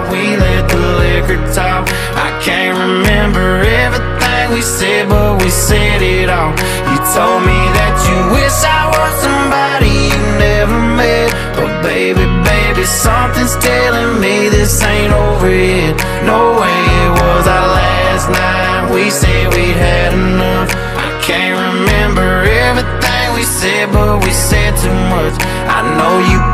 we let the liquor talk. I can't remember everything we said, but we said it all. You told me that you wish I was somebody you never met, but baby, baby, something's telling me this ain't over yet. No way, it was our last night. We said we'd had enough. I can't remember everything we said, but we said too much. I know you